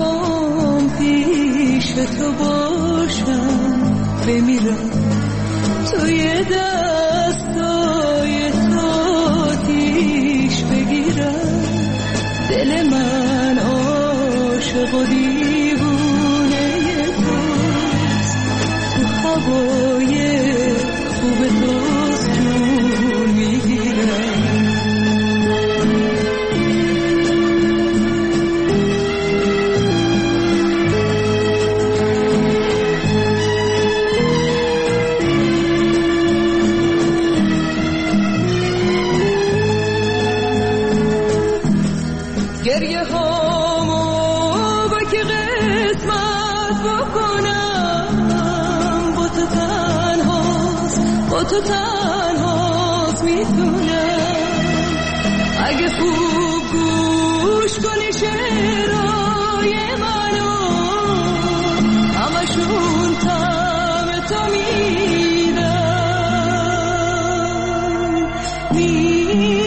میخوام پیش تو باشم، بمیرم توی دستای تو آتیش بگیرم. دل من عاشق و دیوونه توست، تو هوای خوب توست جون میگیرم. گریه هامو با که قسمت بکنم، با تو تنهاست میتونم. اگه خوب گوش کنی شعرهای منو، همشون طعم تو میدن.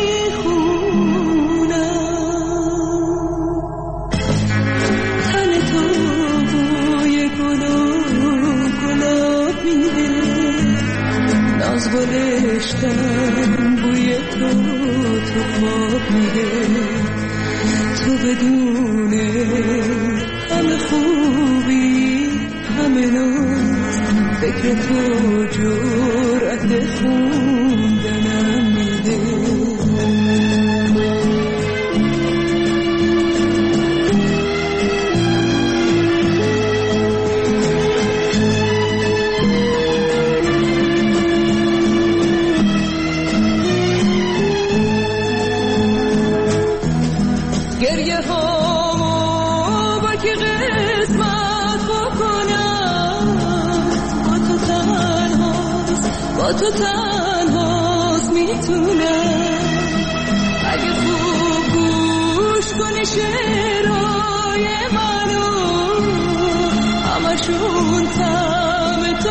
از گلشتم بوی تو خواب میده، تو بدون همه خوبی همه ناز، فکر تو جرأت خوندنم میده. گریه هامو با که قسمت بکنم، با تو تنهاست میتونم. اگه خوب گوش کنی شعرهای منو، همشون طعم تو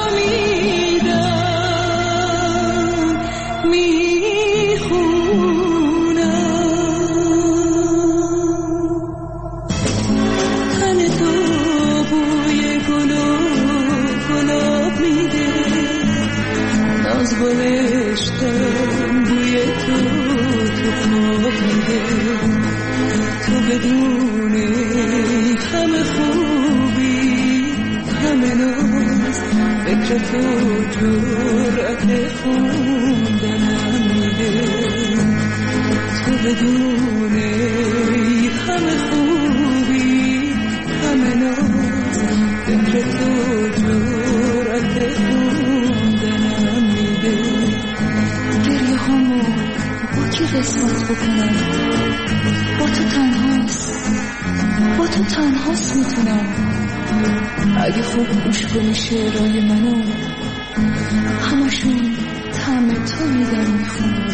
میدن. از گلشتم بوی تو خواب میده، تو بدون همه خوبی همه ناز، فکر تو جرأت خوندنم میده. تو بدون همه خوبی همه ناز، فکر تو جرأت خوندنم میده. گریه هامو با کی قسمت بکنم، با تو تنهاست میتونم. اگه خوب گوش کنی شعرهای منو، همشون طعم تو میدن میخونم.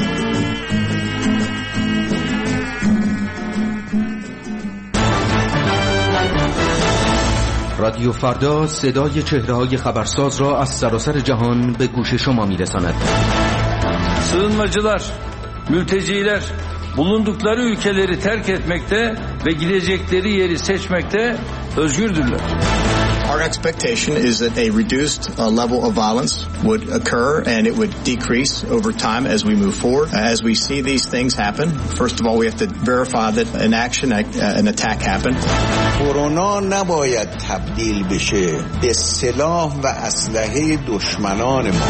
رادیو فردا صدای çehreهای خبرساز را از سراسر جهان به گوش شما میرساند. Sığınmacılar, mülteciler bulundukları ülkeleri terk etmekte ve gidecekleri yeri seçmekte özgürdürler. Our expectation is that a reduced level of violence would occur and it would decrease over time as we move forward. As we see these things happen, first of all we have to verify that an attack happened. کرونا نباید تبدیل بشه به سلاح و اسلحه دشمنان ما.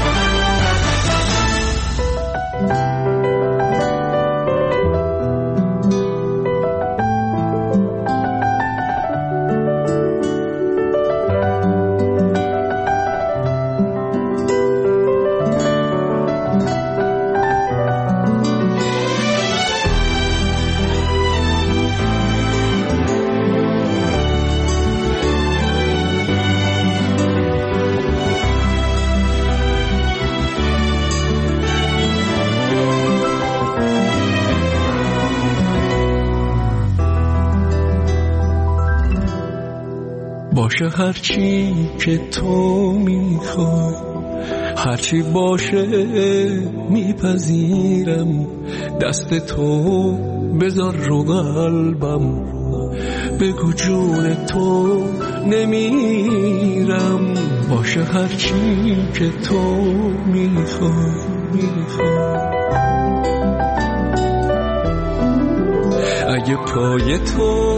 باشه هرچی که تو میخوای، هرچی باشه میپذیرم. دست تو بذار رو قلبم، بگو جون تو نمیرم، باشه هرچی که تو میخوای. اگه پای تو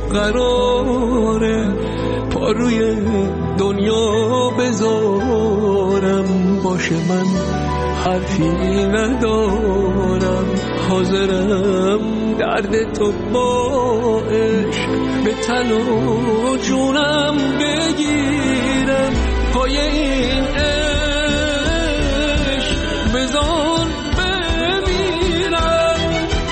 قراره پا روی دنیا بذارم، باشه من حرفی ندارم، حاضرم درد تو با عشق به تن و جونم بگیرم. پای این عشق بذار بمیرم،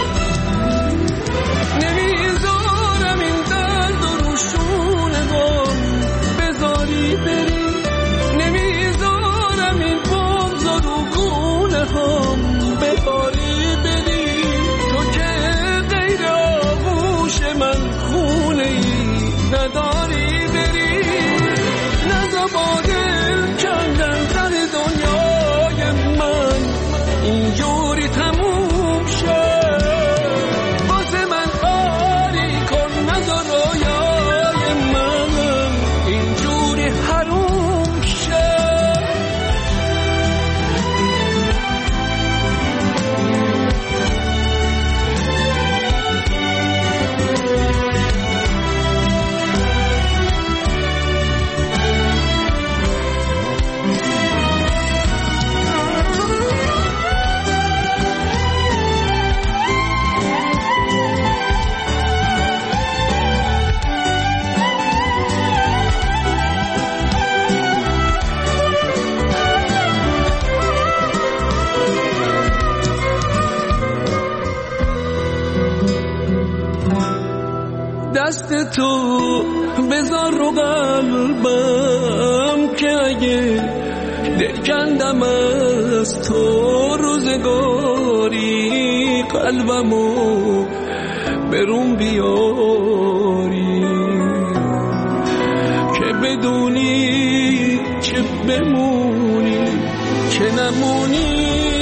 نمیذارم این درد و روشون غم بذاری بری، نمیذارم این بغض و رو گونه هم بباری بری. تو که غیر آغوش من خونه ای نداری بری، نزا با دل کندن در دنیای من اینجوری تموم شد. واسه من آری کن، نزا رویای من اینجوری حروم شد. دست تو بذار رو قلبم که اگه دل کندم از تو روزگاری، قلبمو برون بیاری که بدونی چه بمونی چه نمونی.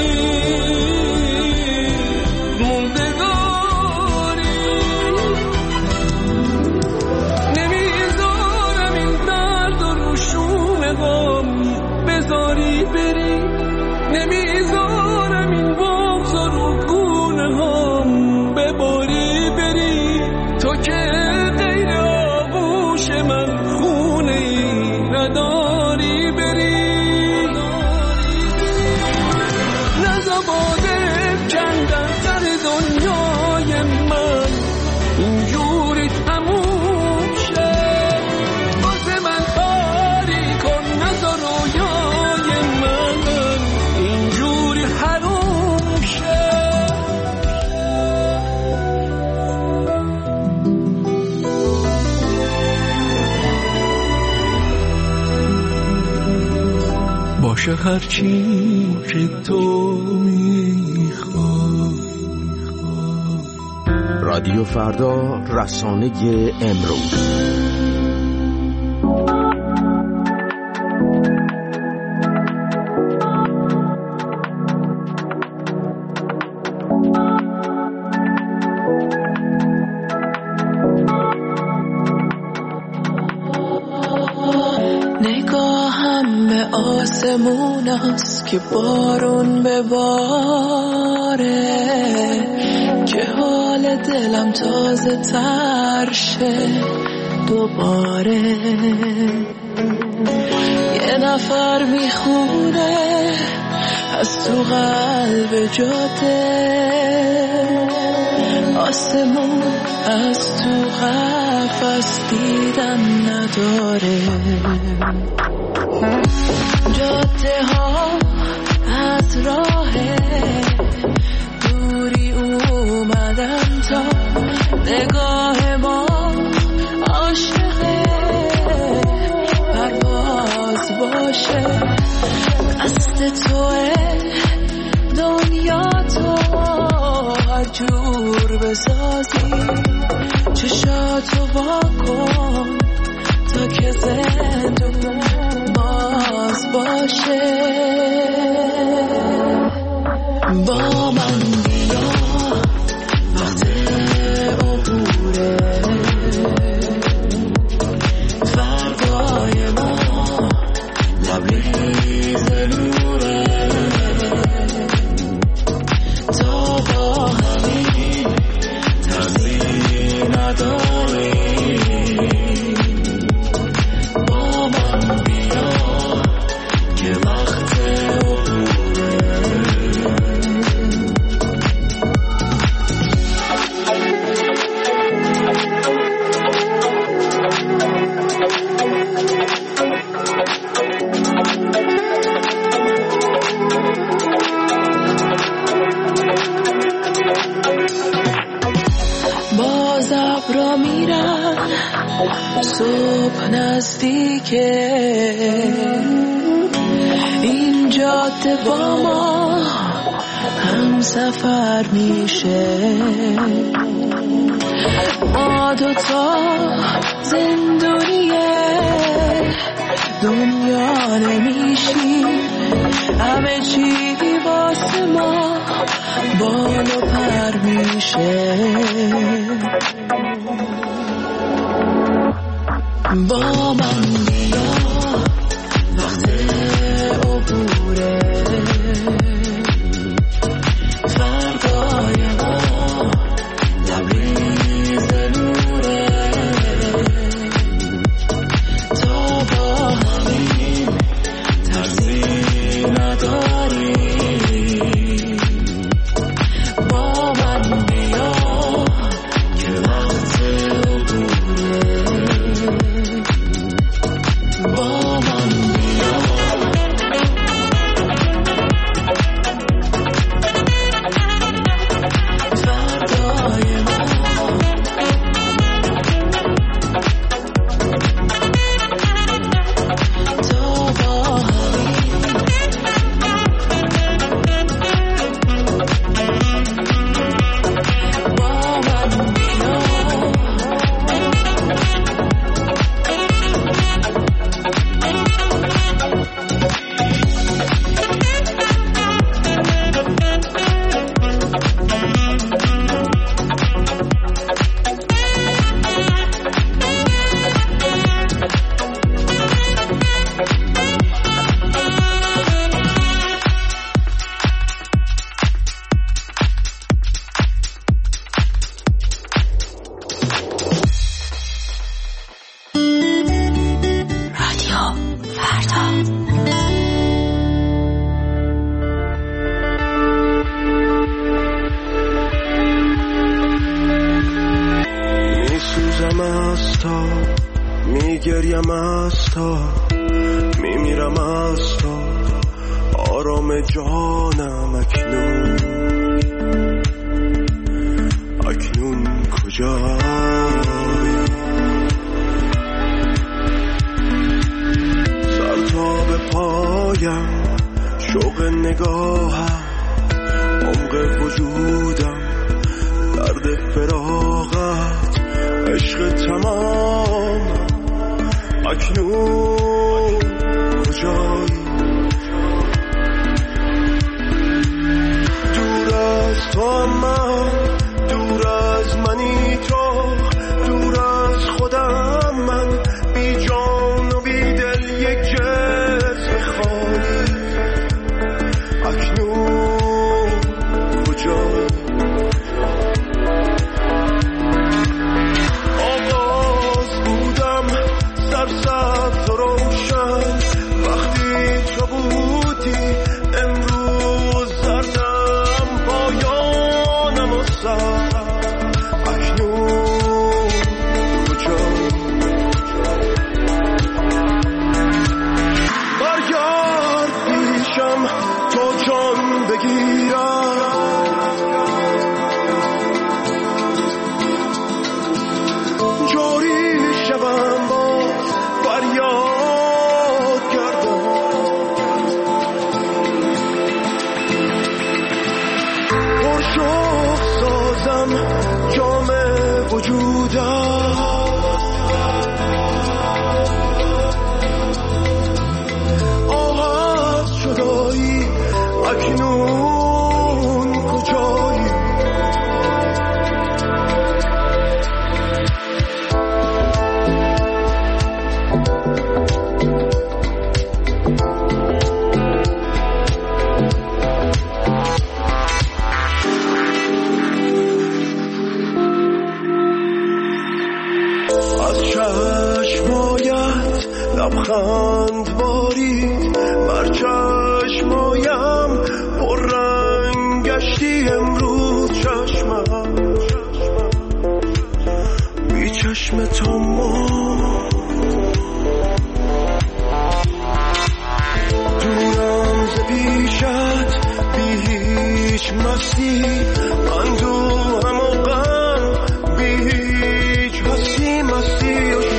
بذاری بری، نمیذارم این بغض رو گونه هم بباری بری. تو که غیر آغوش من خونه ای نداری بری، نزا با دل کندن در دنیای من اینجوری تموم شد. واسه من آری کن، نزا رویای من اینجوری حروم شد. باشه هرچی که تو میخوای. رادیو فردا، رسانه امروز. نگاهم به آسمون است که بارون بباره، که حال دلم تازه تر شه دوباره. یه نفر میخونه از تو قلب جاده، آسمون از تو قفس دیدن نداره. جاده ها از راه دوری اومدن تا نگاه ما عاشقه پرواز باشه. دست توه دنیا تو هر جور بسازی، چشاتو وا کن تا که زندون باز باشه. با من بیا وقت عبوره، صبح نزدیکه این جاده با ما هم سفر میشه ما دوتا زندونیه دنیا نمیشیم همه چی واسه ما بال و پر میشه با من بیا وقت عبوره فردای ما لبریز نوره تا با همین ترسی نداری با من بیا که وقت عبوره با من بیا فردای ما تا با همین با من بیا میسوزم از تا میگریم از تا میمیرم از تا آرام جانم اکنون کجایی سر تا به پایم شوق نگاهم عمق وجودم درد فراغت عشق تمام اکنون کجایی دور از تو من دور از منی تو دور از خودم من بی جان و بی دل یک جسم خالی اکنون کجایی سبز و روشن وقتی تو بودی امروز زردم پایانم و سر اکنون کجایی برگرد پیشم تو جان بگیرم جاری شوم با فریاد کردم پرشوق سازم جام وجودم آه از جدایی اکنون کجایی از چشمایت لبخند بارید بر چشمایم پر رنگ گشتی امروز چشمم بی چشم تمام دورم ز پیشت بی هیچ مستی من دو هم و غم بی هیچ هستی مستی و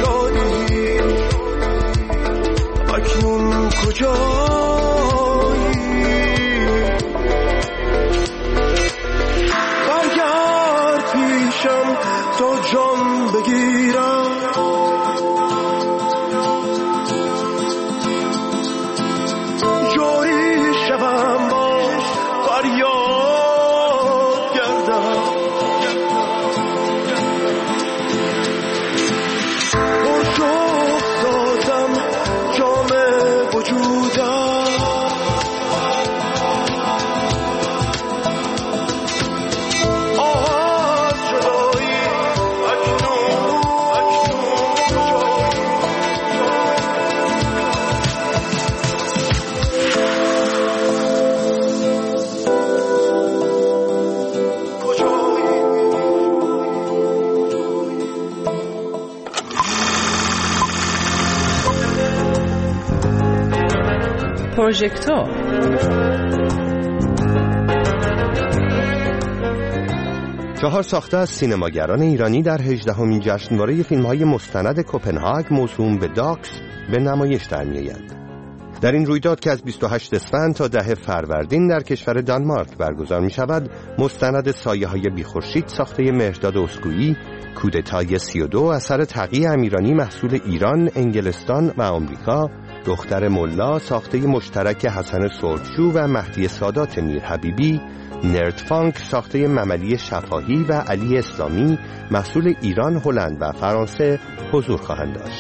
پروژکت‌ها. چهار ساخته از سینماگران ایرانی در 18مین جشنواره فیلم‌های مستند کپنهاگ موسوم به داکس به نمایش در می‌آیند. در این رویداد که از 28 اسفند تا 10 فروردین در کشور دانمارک برگزار می‌شود، مستند سایه‌های بی‌خورشید ساخته مهرداد اسکویی، کودتای 32 اثر تقی امیرانی محصول ایران، انگلستان و آمریکا، دختر ملا ساخته مشترک حسن سرخجو و مهدی سادات میرحبیبی، نرد فانک ساخته مملی شفاهی و علی اسلامی محصول ایران، هلند و فرانسه حضور خواهند داشت.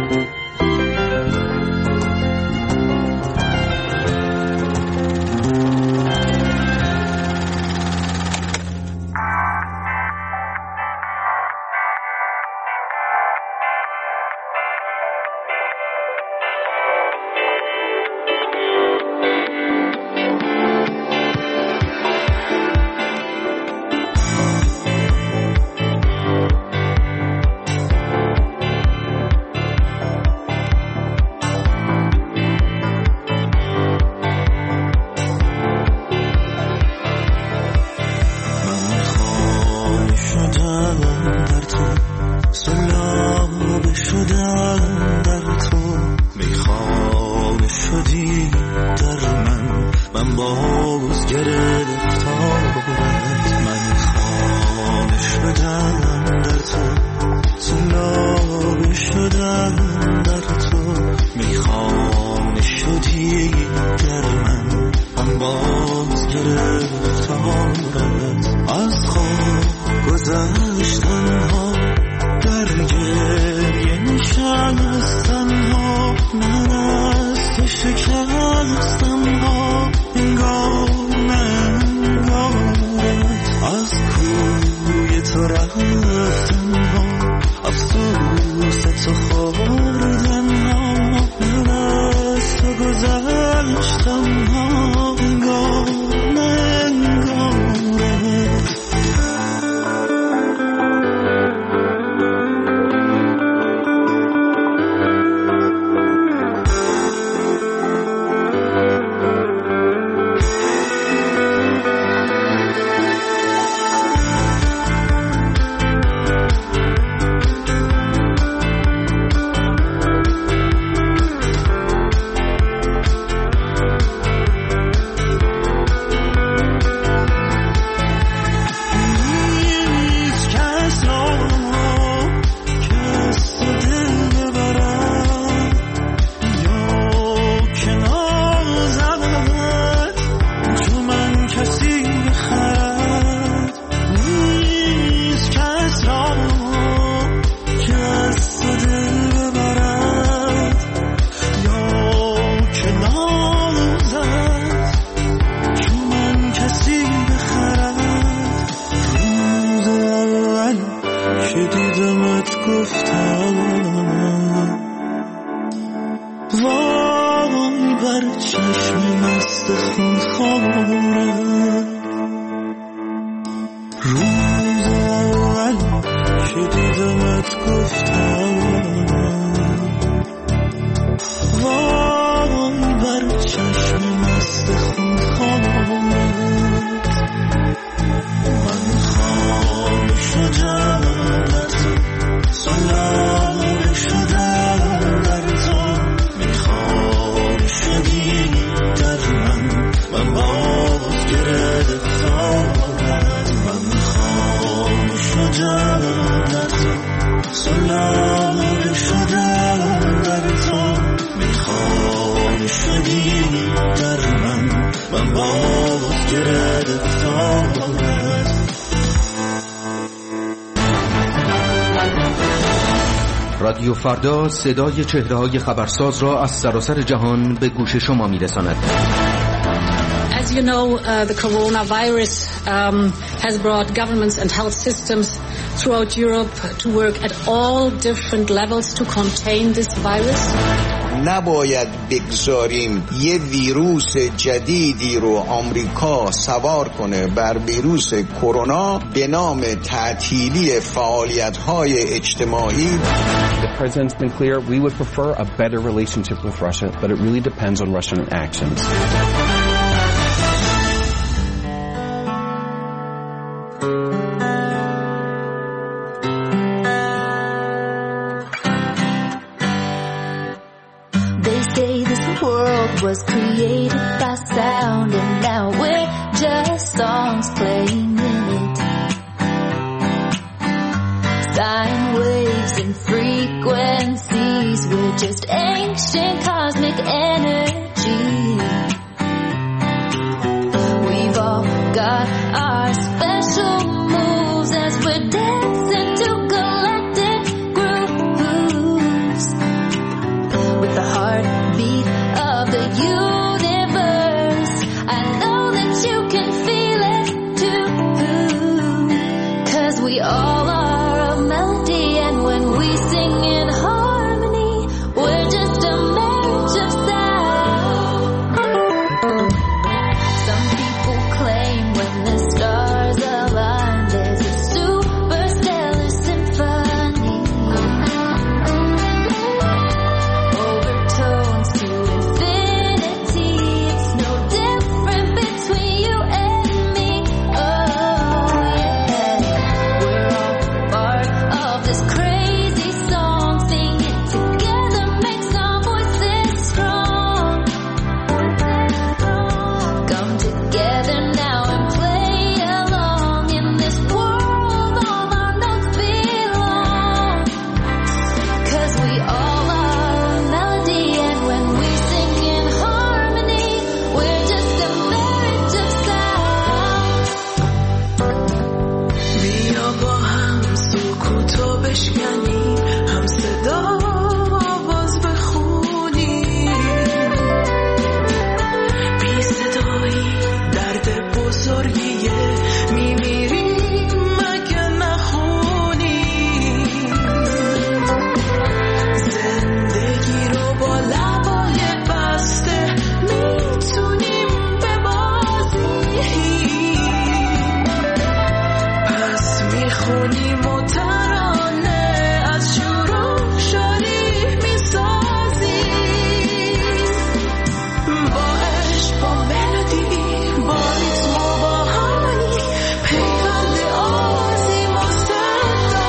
رادیو فردا صدای چهره‌های خبرساز را از سراسر جهان به گوش شما می‌رساند. As you know, the coronavirus has brought governments and health systems throughout Europe to work at all different levels to contain this virus. نباید بگذاریم یه ویروس جدیدی رو آمریکا سوار کنه بر ویروس کرونا به نام تعطیلی فعالیت‌های اجتماعی. The president's been clear we would prefer a better relationship with Russia, but it really depends on Russian actions. Was created by sound and now we're just songs playing in it. Sine waves and frequencies, we're just ancient cosmic energy. We've all got our special moves as we're dancing to collective grooves with the heartbeat of the universe. I know that you can feel it too, 'cause we all are a melody, and when we sing in harmony, we're just a marriage of sound. Some people claim when the stars align, there's a superstellar symphony. Overtones to infinity, it's no different between you and me. Oh yeah, we're all part of this crazy song. Sing it together makes our voices strong. Come together now and play along. In this world all our notes belong, 'cause we all are a melody, and when we sing in harmony, we're just a marriage of sound. بیا با هم سکوتو بشکنیم، هم صدا آواز بخونیم. بی صدایی درد بزرگیه، میمیریم مگه نخونیم. زندگی رو با لبای بسته میتونیم ببازیم. پس میخونیم و ترانه از شروع شاری میسازیم. با عشق، با ملودی، با ریتم و با هارمونی، پیوند آوازیم و صدا.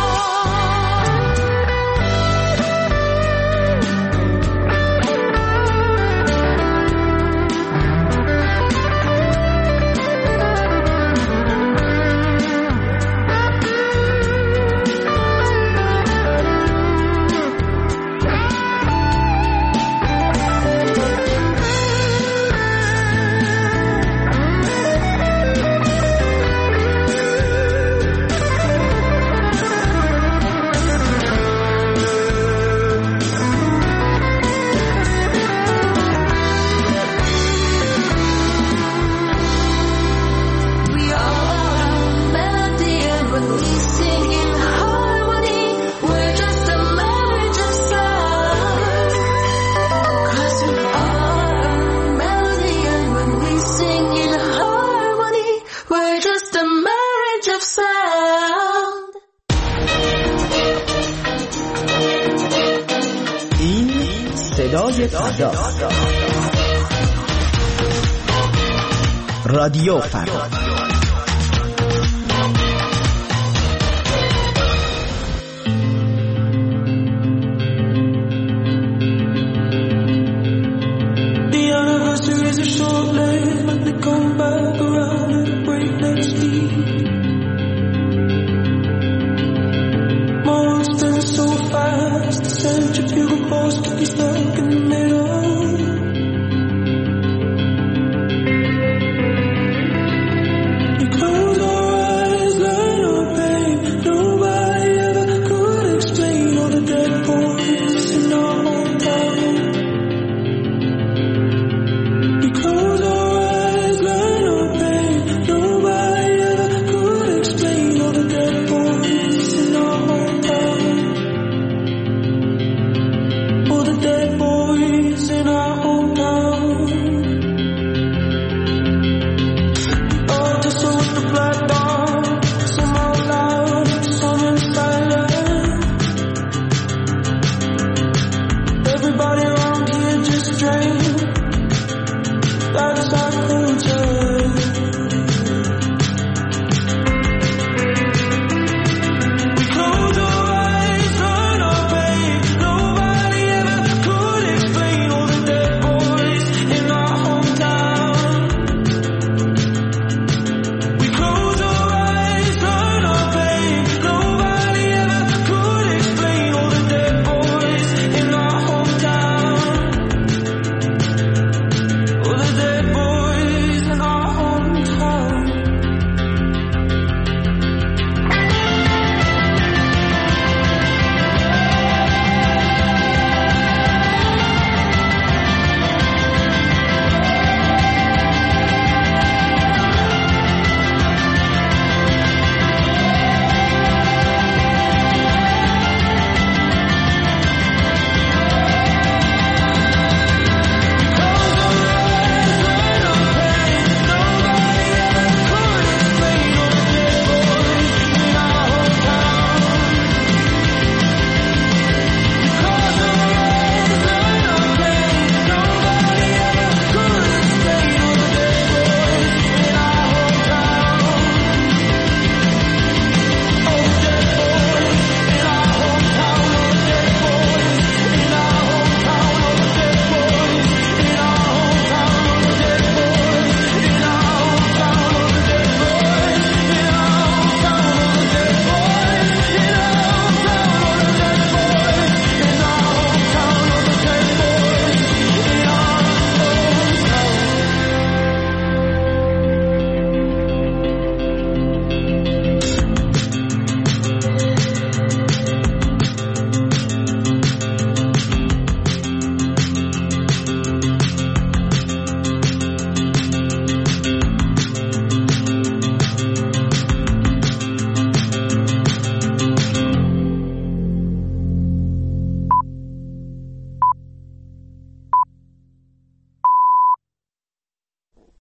We all are a melody, and when we sing in harmony, we're just a marriage of sound. 'Cause we are a melody, and when we sing in harmony, we're just a marriage of sound. این صدای فردا، رادیو فردا. The anniversaries are short-lived, but they come back around at a breakneck speed. Months spin so fast, the centrifugal force can be stuck in the middle. start